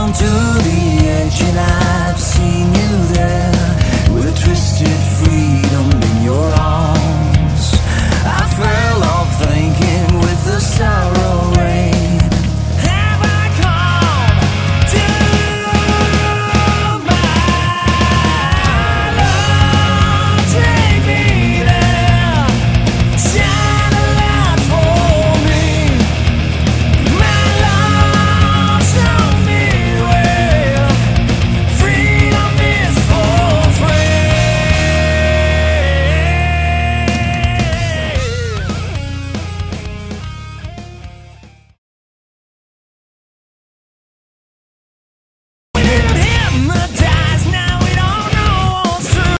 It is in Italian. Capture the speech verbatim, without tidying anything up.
on to the edge and I've seen you there with a twisted free